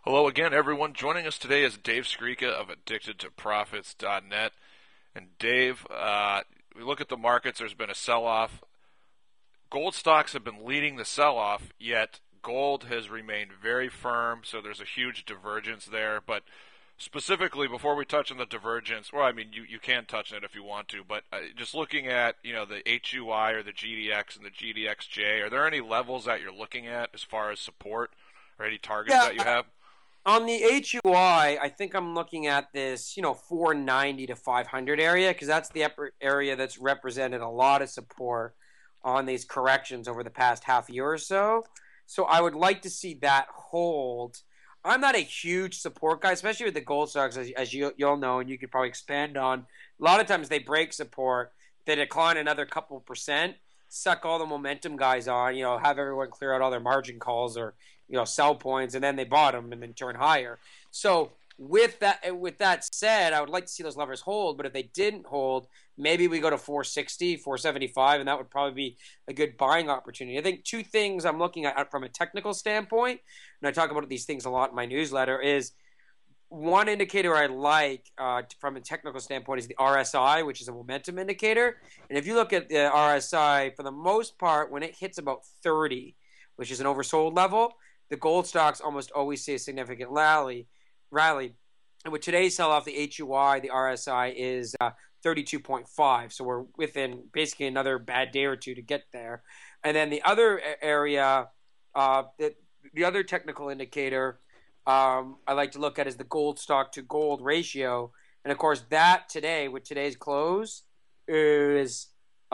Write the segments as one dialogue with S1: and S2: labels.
S1: Hello again, everyone. Joining us today is Dave Skrika of AddictedToProfits.net. And Dave, we look at the markets, there's been a sell-off. Gold stocks have been leading the sell-off, yet gold has remained very firm, so there's a huge divergence there. But specifically, before we touch on the divergence, well, I mean, you can touch on it if you want to, but just looking at, the HUI or the GDX and the GDXJ, are there any levels that you're looking at as far as support or any targets
S2: Yeah,
S1: that you have?
S2: on the HUI, I think I'm looking at this, 490 to 500 area because that's the area that's represented a lot of support on these corrections over the past half year or so. So I would like to see that hold. I'm not a huge support guy, especially with the gold stocks, as you'll know, and you could probably expand on. A lot of times they break support, they decline another couple percent, suck all the momentum guys on, have everyone clear out all their margin calls or sell points, and then they bottom and then turn higher. So with that said, I would like to see those levers hold, but if they didn't hold, maybe we go to 460, 475, and that would probably be a good buying opportunity. I think two things I'm looking at from a technical standpoint, and I talk about these things a lot in my newsletter, is one indicator I like from a technical standpoint is the RSI, which is a momentum indicator. And if you look at the RSI, for the most part, when it hits about 30, which is an oversold level, the gold stocks almost always see a significant rally. And with today's sell-off, the HUI, the RSI is 32.5. So we're within basically another bad day or two to get there. And then the other area, the other technical indicator I like to look at is the gold stock to gold ratio. And of course, that today, with today's close, is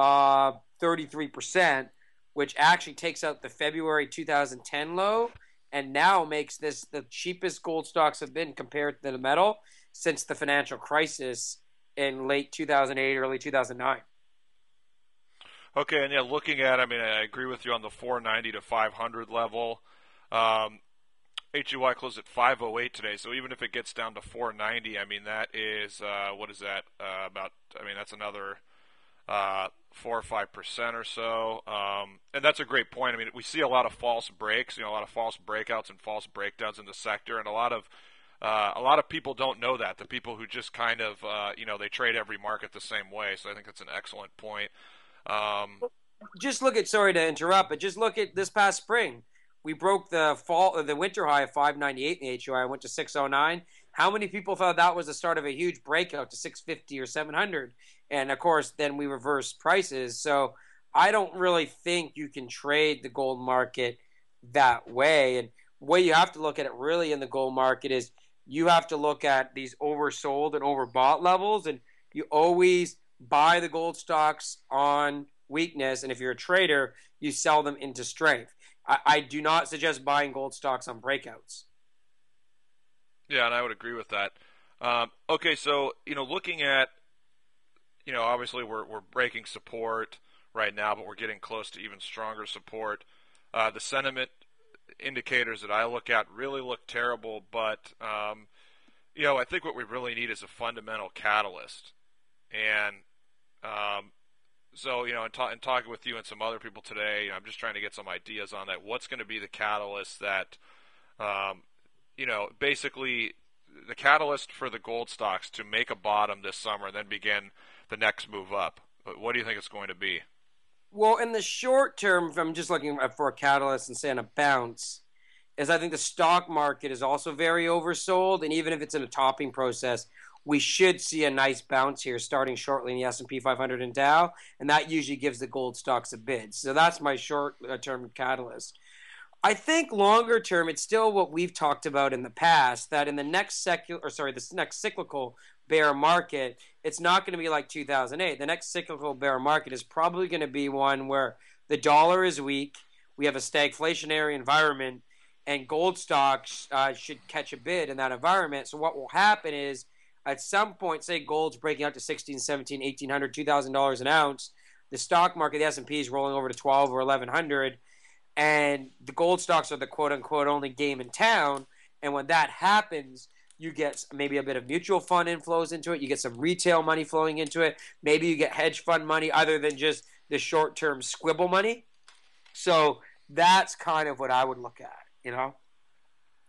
S2: 33%, which actually takes out the February 2010 low and now makes this the cheapest gold stocks have been compared to the metal since the financial crisis in late 2008, early 2009.
S1: Okay, and yeah, looking at, I mean, I agree with you on the 490 to 500 level. Um, HUI closed at 508 today, so even if it gets down to 490, I mean, that is, what is that, about, I mean, that's another 4 or 5% or so. And that's a great point. I mean, we see a lot of false breaks, a lot of false breakouts and false breakdowns in the sector, and a lot of people don't know that. The people who just kind of, they trade every market the same way. So I think that's an excellent point. Um,
S2: Just look at, sorry to interrupt, but just look at this past spring. We broke the winter high of 598 in the HUI. I went to 609. How many people thought that was the start of a huge breakout to 650 or 700? And of course, then we reversed prices. So I don't really think you can trade the gold market that way. And the way you have to look at it really in the gold market is you have to look at these oversold and overbought levels, and you always buy the gold stocks on weakness. And if you're a trader, you sell them into strength. I do not suggest buying gold stocks on breakouts.
S1: yeah, and I would agree with that. Okay, so, looking at, obviously we're breaking support right now, but we're getting close to even stronger support. The sentiment indicators that I look at really look terrible, but I think what we really need is a fundamental catalyst. And so, in talking with you and some other people today, I'm just trying to get some ideas on that. What's going to be the catalyst that, um, basically the catalyst for the gold stocks to make a bottom this summer and then begin the next move up? What do you think it's going to be?
S2: Well, in the short term, if I'm just looking for a catalyst and saying a bounce, is I think the stock market is also very oversold, and even if it's in a topping process, we should see a nice bounce here starting shortly in the S&P 500 and Dow, and that usually gives the gold stocks a bid. So that's my short-term catalyst. I think longer term, it's still what we've talked about in the past, that in the next this next cyclical bear market, it's not going to be like 2008. The next cyclical bear market is probably going to be one where the dollar is weak, we have a stagflationary environment, and gold stocks should catch a bid in that environment. So what will happen is at some point, say gold's breaking out to 16, 17, 1800, $2,000 an ounce, the stock market, the S&P is rolling over to 12 or 1100, and the gold stocks are the quote unquote only game in town. And when that happens, you get maybe a bit of mutual fund inflows into it. You get some retail money flowing into it. Maybe you get hedge fund money other than just the short term squibble money. So that's kind of what I would look at, you know?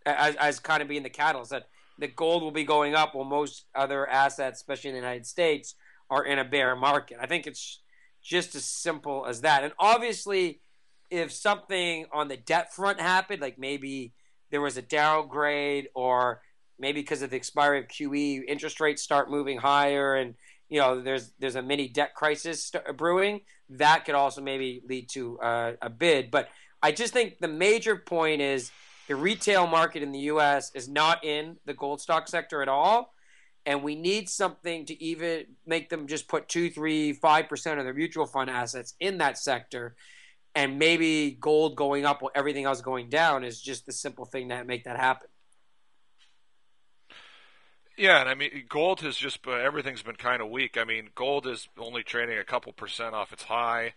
S2: as kind of being the catalyst that the gold will be going up while most other assets, especially in the United States, are in a bear market. I think it's just as simple as that. And obviously, if something on the debt front happened, like maybe there was a downgrade, or maybe because of the expiry of QE, interest rates start moving higher, and there's a mini debt crisis brewing, that could also maybe lead to a bid. But I just think the major point is the retail market in the U.S. is not in the gold stock sector at all. And we need something to even make them just put 2, 3, 5% of their mutual fund assets in that sector. And maybe gold going up while everything else going down is just the simple thing that make that happen.
S1: Yeah, and I mean, gold has just everything's been kind of weak. I mean, gold is only trading a couple percent off its high.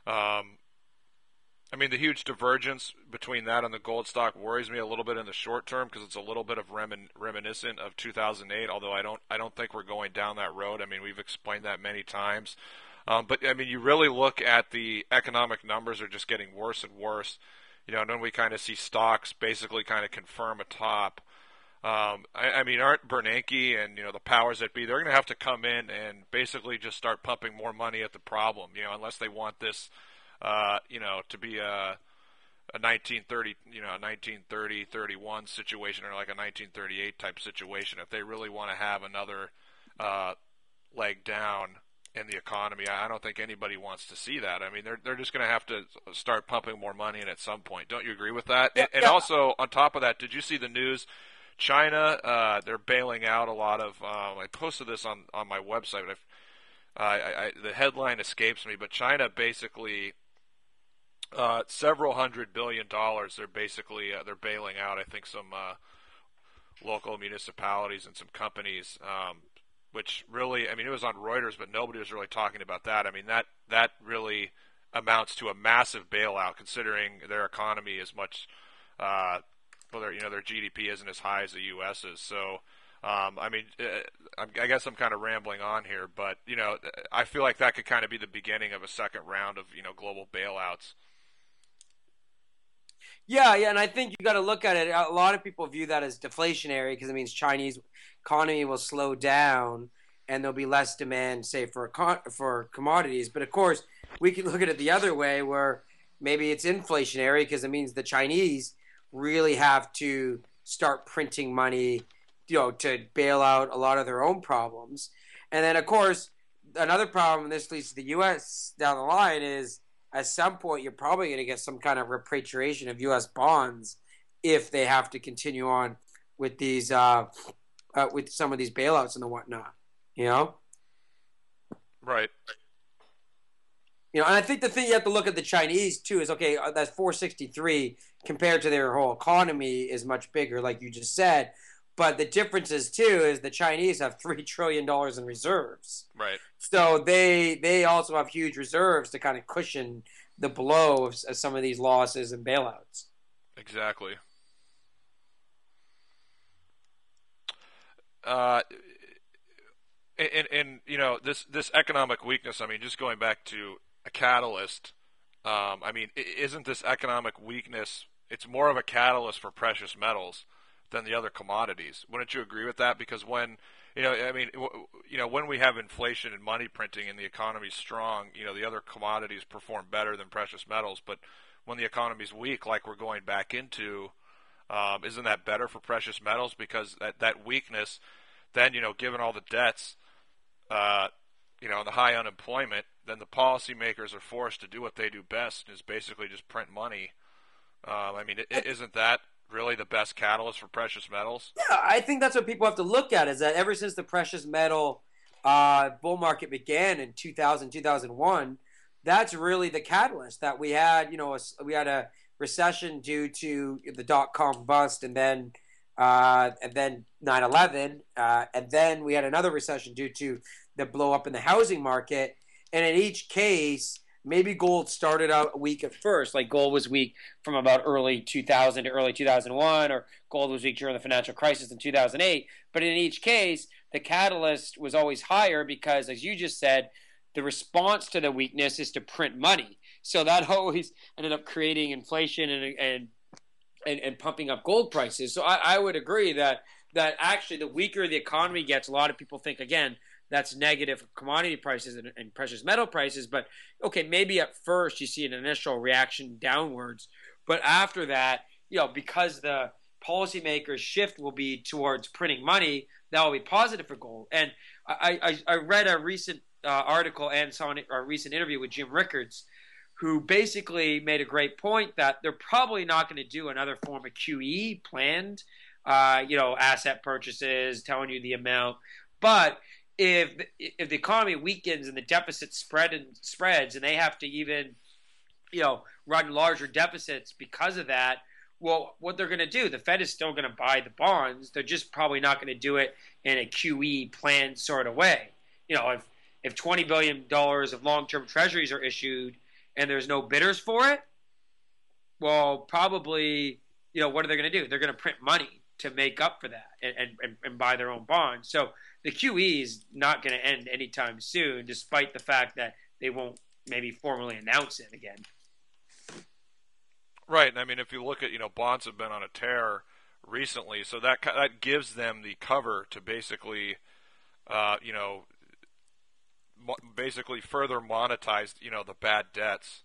S1: I mean, the huge divergence between that and the gold stock worries me a little bit in the short term because it's a little bit of reminiscent of 2008. Although I don't think we're going down that road. I mean, we've explained that many times. But I mean, you really look at the economic numbers are just getting worse and worse. And then we kind of see stocks basically kind of confirm a top. I mean, aren't Bernanke and the powers that be? They're going to have to come in and basically just start pumping more money at the problem. Unless they want this. To be a 1930, 1930-31 situation, or like a 1938 type situation. If they really want to have another leg down in the economy, I don't think anybody wants to see that. I mean, they're just going to have to start pumping more money in at some point. Don't you agree with that?
S2: Yeah,
S1: and
S2: yeah.
S1: also, on top of that, did you see the news? China, they're bailing out a lot of. I posted this on my website. The headline escapes me, but China basically. Several $100 billion. They're bailing out. I think some local municipalities and some companies, which really, I mean, it was on Reuters, but nobody was really talking about that. I mean, that really amounts to a massive bailout, considering their economy is much, their GDP isn't as high as the U.S. is. So, I mean, I guess I'm kind of rambling on here, but I feel like that could kind of be the beginning of a second round of global bailouts.
S2: Yeah, and I think you got to look at it. A lot of people view that as deflationary because it means Chinese economy will slow down and there'll be less demand, say, for commodities. But of course, we can look at it the other way, where maybe it's inflationary because it means the Chinese really have to start printing money, to bail out a lot of their own problems. And then, of course, another problem, and this leads to the U.S. down the line, is at some point, you're probably going to get some kind of repatriation of U.S. bonds if they have to continue on with these, with some of these bailouts and the whatnot.
S1: Right.
S2: And I think the thing you have to look at the Chinese too is, okay, that's 463 compared to their whole economy is much bigger, like you just said. But the difference is too is the Chinese have $3 trillion in reserves.
S1: Right.
S2: So they also have huge reserves to kind of cushion the blow of some of these losses and bailouts.
S1: Exactly. And this economic weakness, I mean, just going back to a catalyst, I mean, isn't this economic weakness, it's more of a catalyst for precious metals than the other commodities. Wouldn't you agree with that? Because when, when we have inflation and money printing and the economy's strong, the other commodities perform better than precious metals. But when the economy's weak, like we're going back into, isn't that better for precious metals? Because that weakness, then, given all the debts, and the high unemployment, then the policymakers are forced to do what they do best, is basically just print money. I mean, isn't that really the best catalyst for precious metals?
S2: Yeah, I think that's what people have to look at, is that ever since the precious metal bull market began in 2000, 2001, that's really the catalyst that we had. We had a recession due to the dot-com bust, and then 9/11, and then we had another recession due to the blow up in the housing market. And in each case, maybe gold started out weak at first, like gold was weak from about early 2000 to early 2001, or gold was weak during the financial crisis in 2008. But in each case, the catalyst was always higher because, as you just said, the response to the weakness is to print money. So that always ended up creating inflation and pumping up gold prices. So I would agree that actually the weaker the economy gets, a lot of people think again that's negative for commodity prices and precious metal prices. But okay, maybe at first you see an initial reaction downwards, but after that, because the policymakers' shift will be towards printing money, that will be positive for gold. And I read a recent article and saw a recent interview with Jim Rickards, who basically made a great point that they're probably not going to do another form of QE planned, asset purchases, telling you the amount. But if the economy weakens and the deficit spreads, and they have to even, run larger deficits because of that, well, what they're going to do, the Fed is still going to buy the bonds. They're just probably not going to do it in a QE planned sort of way. If $20 billion of long-term treasuries are issued and there's no bidders for it, well, probably, what are they going to do? They're going to print money to make up for that and buy their own bonds. So the QE is not going to end anytime soon, despite the fact that they won't maybe formally announce it again.
S1: Right, and I mean, if you look at, bonds have been on a tear recently, so that gives them the cover to basically, basically further monetize, the bad debts.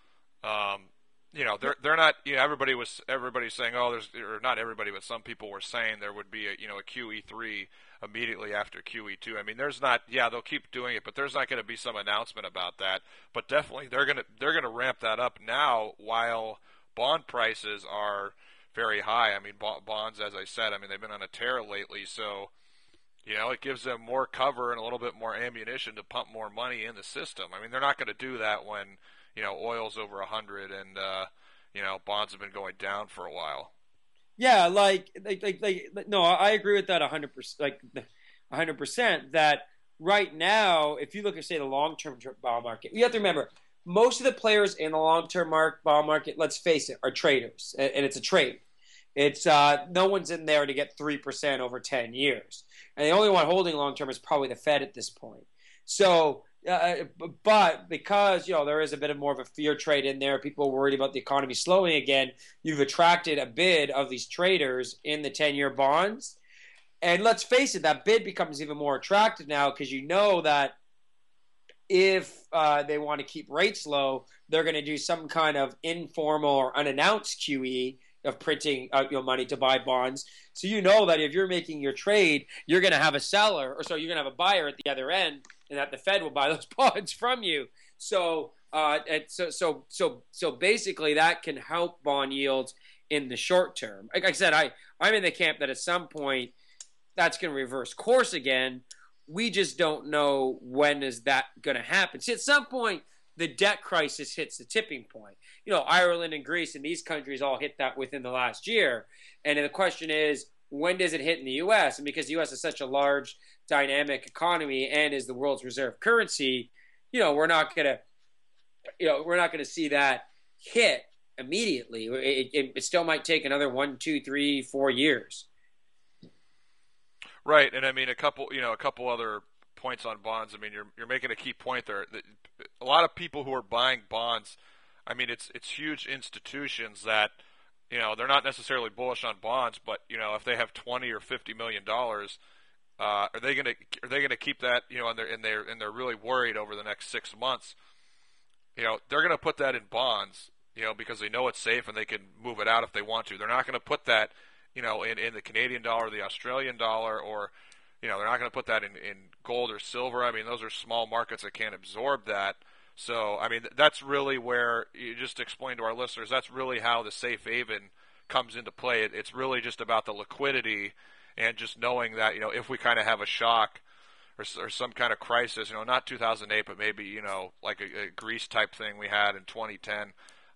S1: They're not. Everybody's saying, oh, or not everybody, but some people were saying there would be a QE3 immediately after QE2. I mean, there's not. Yeah, they'll keep doing it, but there's not going to be some announcement about that. But definitely, they're gonna ramp that up now while bond prices are very high. I mean, bonds, as I said, they've been on a tear lately, so it gives them more cover and a little bit more ammunition to pump more money in the system. I mean, they're not going to do that when oil's over 100 and bonds have been going down for a while.
S2: Yeah, no, I agree with that 100%. 100% that right now, if you look at say the long-term bond market, you have to remember most of the players in the long-term bond market, let's face it, are traders, and it's a trade. It's no one's in there to get 3% over 10 years, and the only one holding long-term is probably the Fed at this point. So, but because there is a bit of more of a fear trade in there, people are worried about the economy slowing again. You've attracted a bid of these traders in the 10-year bonds, and let's face it, that bid becomes even more attractive now because that if they want to keep rates low, they're going to do some kind of informal or unannounced QE of printing money to buy bonds. So that if you're making your trade, you're going to have a seller, or so you're going to have a buyer at the other end, and that the Fed will buy those bonds from you. So basically, that can help bond yields in the short term. Like I said, I'm in the camp that at some point that's going to reverse course again. We just don't know when is that going to happen. See, at some point, the debt crisis hits the tipping point. Ireland and Greece and these countries all hit that within the last year. And the question is, when does it hit in the U.S.? And because the U.S. is such a large, dynamic economy and is the world's reserve currency, we're not going to see that hit immediately. It still might take another 1, 2, 3, 4 years.
S1: Right, and a couple other points on bonds. You're making a key point there. A lot of people who are buying bonds, it's huge institutions that, they're not necessarily bullish on bonds, but if they have $20 or $50 million, are they gonna keep that, and they're really worried over the next 6 months. They're gonna put that in bonds, because they know it's safe and they can move it out if they want to. They're not gonna put that in the Canadian dollar, the Australian dollar, or they're not going to put that in gold or silver. Those are small markets that can't absorb that. So, that's really where you just explained to our listeners, that's really how the safe haven comes into play. It's really just about the liquidity and just knowing that, if we kind of have a shock or some kind of crisis, not 2008, but maybe, like a Greece type thing we had in 2010,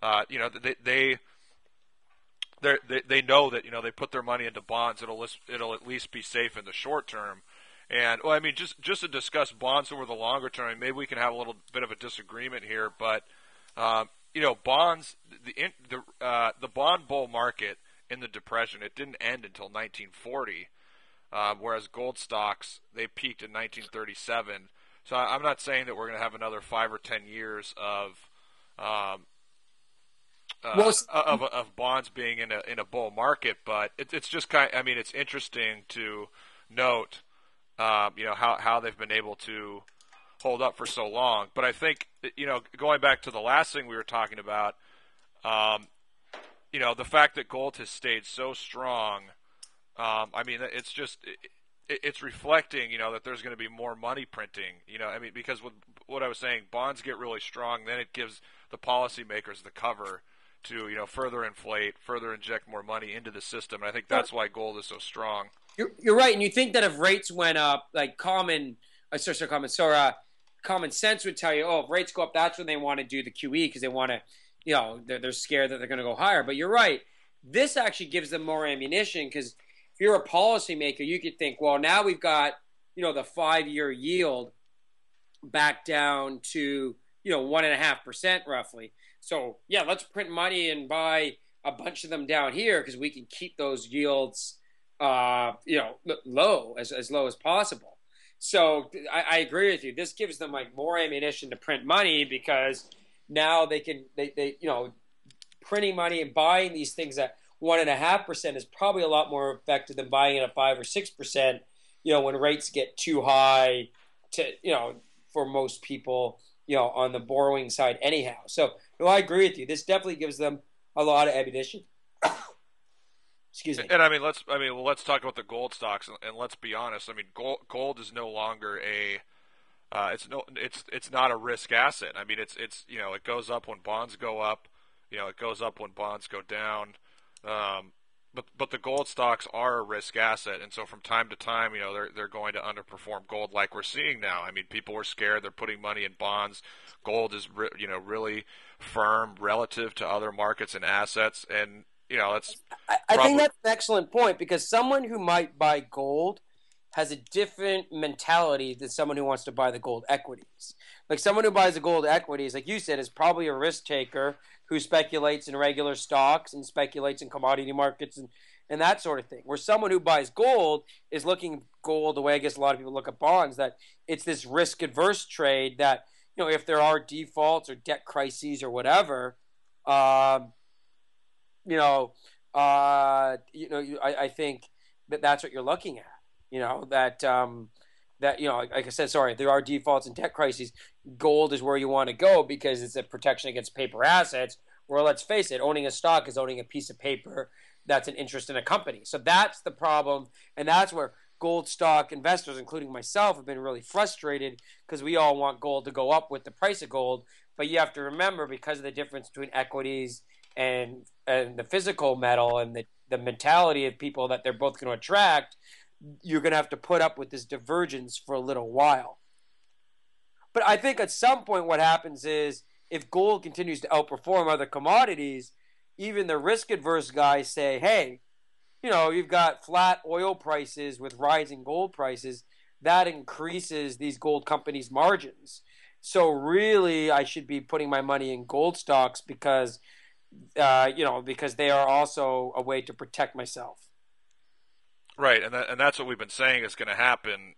S1: they know that they put their money into bonds. It'll at least be safe in the short term. And just to discuss bonds over the longer term, maybe we can have a little bit of a disagreement here. But bonds, the bond bull market in the Depression, it didn't end until 1940, whereas gold stocks, they peaked in 1937. So I'm not saying that we're going to have another 5 or 10 years of
S2: Well,
S1: of bonds being in a bull market, but it's just I mean, it's interesting to note, how they've been able to hold up for so long. But I think going back to the last thing we were talking about, the fact that gold has stayed so strong. I mean, it's just it's reflecting, that there's going to be more money printing. I mean, because with what I was saying, bonds get really strong, then it gives the policymakers the cover to further inflate, further inject more money into the system. And I think that's why gold is so strong.
S2: You're right, and you think that if rates went up, like common sense would tell you, oh, if rates go up, that's when they want to do the QE because they want to, they're scared that they're going to go higher. But you're right. This actually gives them more ammunition because if you're a policymaker, you could think, well, now we've got, the 5-year yield back down to, 1.5% roughly. So, yeah, let's print money and buy a bunch of them down here because we can keep those yields, low, as low as possible. So I agree with you. This gives them like more ammunition to print money because now they printing money and buying these things at 1.5% is probably a lot more effective than buying it at 5 or 6%. When rates get too high for most people, on the borrowing side anyhow. So I agree with you. This definitely gives them a lot of ammunition. Excuse me.
S1: And I mean, let's talk about the gold stocks, and let's be honest. I mean, gold is no longer it's not a risk asset. I mean, it's it goes up when bonds go up. It goes up when bonds go down. But the gold stocks are a risk asset, and so from time to time, they're going to underperform gold, like we're seeing now. I mean, people are scared; they're putting money in bonds. Gold is really firm relative to other markets and assets, and that's.
S2: I think that's an excellent point because someone who might buy gold has a different mentality than someone who wants to buy the gold equities. Like someone who buys the gold equities, like you said, is probably a risk taker who speculates in regular stocks and speculates in commodity markets and that sort of thing. Where someone who buys gold is looking at gold the way I guess a lot of people look at bonds, that it's this risk-adverse trade that, if there are defaults or debt crises or whatever, I think that's what you're looking at. Like I said, sorry, there are defaults and debt crises. Gold is where you want to go because it's a protection against paper assets. Where let's face it, owning a stock is owning a piece of paper that's an interest in a company. So that's the problem, and that's where gold stock investors, including myself, have been really frustrated because we all want gold to go up with the price of gold. But you have to remember, because of the difference between equities and the physical metal and the mentality of people that they're both going to attract, you're going to have to put up with this divergence for a little while. But I think at some point what happens is if gold continues to outperform other commodities, even the risk-adverse guys say, hey, you've got flat oil prices with rising gold prices. That increases these gold companies' margins. So really I should be putting my money in gold stocks because they are also a way to protect myself.
S1: Right, and that's what we've been saying is going to happen.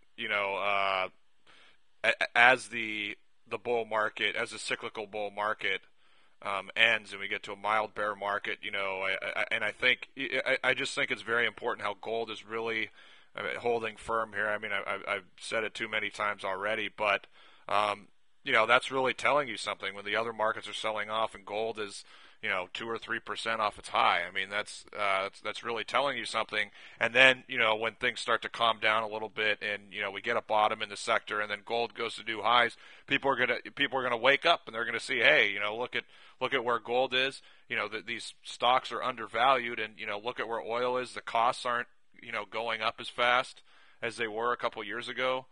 S1: As the bull market, as the cyclical bull market ends, and we get to a mild bear market. I just think it's very important how gold is really holding firm here. I mean, I've said it too many times already, but that's really telling you something when the other markets are selling off and gold is 2 or 3% off its high. I mean, that's really telling you something. And then, when things start to calm down a little bit and, we get a bottom in the sector and then gold goes to new highs, people are going to wake up and they're going to see, hey, look at where gold is, that these stocks are undervalued, and, look at where oil is. The costs aren't, going up as fast as they were a couple years ago.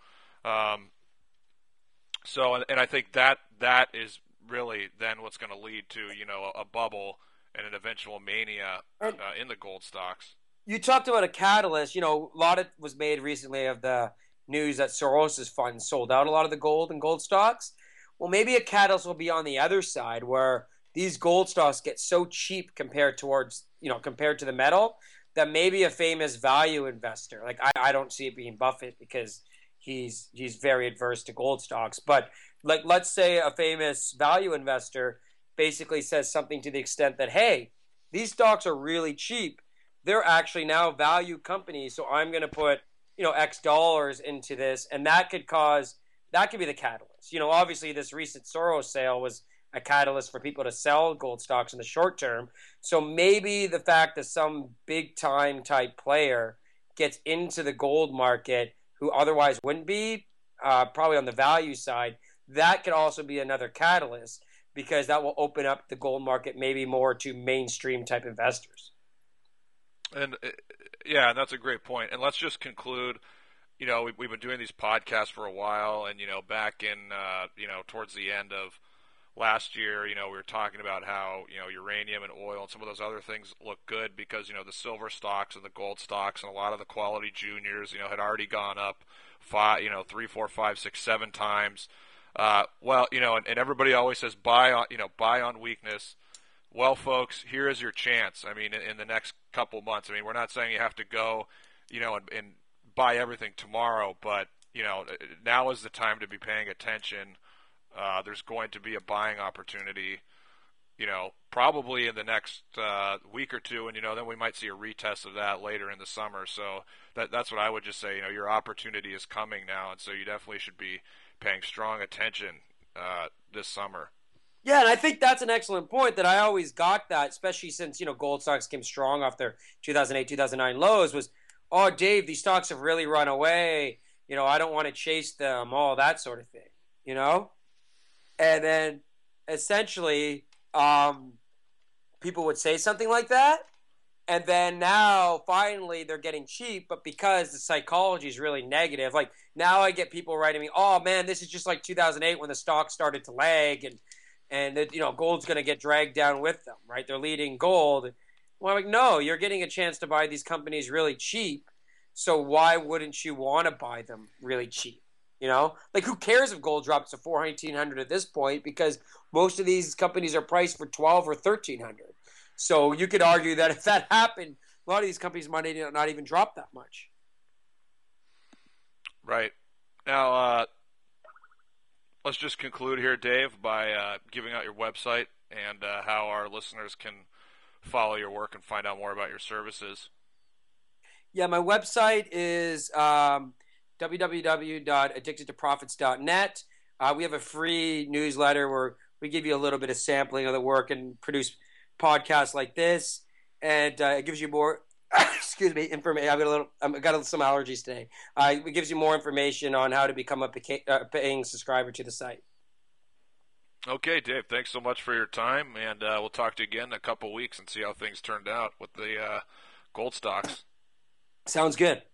S1: So I think that is really then what's going to lead to a bubble and an eventual mania in the gold stocks.
S2: You talked about a catalyst. A lot of was made recently of the news that Soros's fund sold out a lot of the gold and gold stocks. Well, maybe a catalyst will be on the other side where these gold stocks get so cheap compared to the metal that maybe a famous value investor, like I don't see it being Buffett because he's very adverse to gold stocks, but like let's say a famous value investor basically says something to the extent that, hey, these stocks are really cheap. They're actually now value companies, so I'm going to put, X dollars into this, and that could be the catalyst. Obviously this recent Soros sale was a catalyst for people to sell gold stocks in the short term. So maybe the fact that some big time type player gets into the gold market who otherwise wouldn't be, probably on the value side, that could also be another catalyst because that will open up the gold market maybe more to mainstream type investors.
S1: And yeah, and that's a great point. And let's just conclude. We've been doing these podcasts for a while, and back in towards the end of last year, we were talking about how uranium and oil and some of those other things look good because the silver stocks and the gold stocks and a lot of the quality juniors had already gone up three, four, five, six, seven times. And everybody always says buy on weakness. Well, folks, here is your chance. I mean, in the next couple months. I mean, we're not saying you have to go, and buy everything tomorrow, but now is the time to be paying attention. There's going to be a buying opportunity, probably in the next week or two, and then we might see a retest of that later in the summer. So that's what I would just say. Your opportunity is coming now, and so you definitely should be paying strong attention this summer.
S2: Yeah, and I think that's an excellent point that I always got that, especially since, gold stocks came strong off their 2008, 2009 lows was, oh, Dave, these stocks have really run away. I don't want to chase them, all that sort of thing, And then essentially people would say something like that. And then now finally they're getting cheap, but because the psychology is really negative, like now I get people writing me, oh, man, this is just like 2008 when the stock started to lag and gold's going to get dragged down with them, right? They're leading gold. Well, I'm like, no, you're getting a chance to buy these companies really cheap. So why wouldn't you want to buy them really cheap? Like who cares if gold drops to 1,400 at this point? Because most of these companies are priced for 12 or 1,300. So you could argue that if that happened, a lot of these companies might not even drop that much.
S1: Right. Now, let's just conclude here, Dave, by giving out your website and how our listeners can follow your work and find out more about your services.
S2: Yeah, my website is www.addictedtoprofits.net. We have a free newsletter where we give you a little bit of sampling of the work and produce podcasts like this, and it gives you more. Excuse me, information. I've got some allergies today. It gives you more information on how to become a paying subscriber to the site.
S1: Okay, Dave. Thanks so much for your time, and we'll talk to you again in a couple weeks and see how things turned out with the gold stocks.
S2: Sounds good.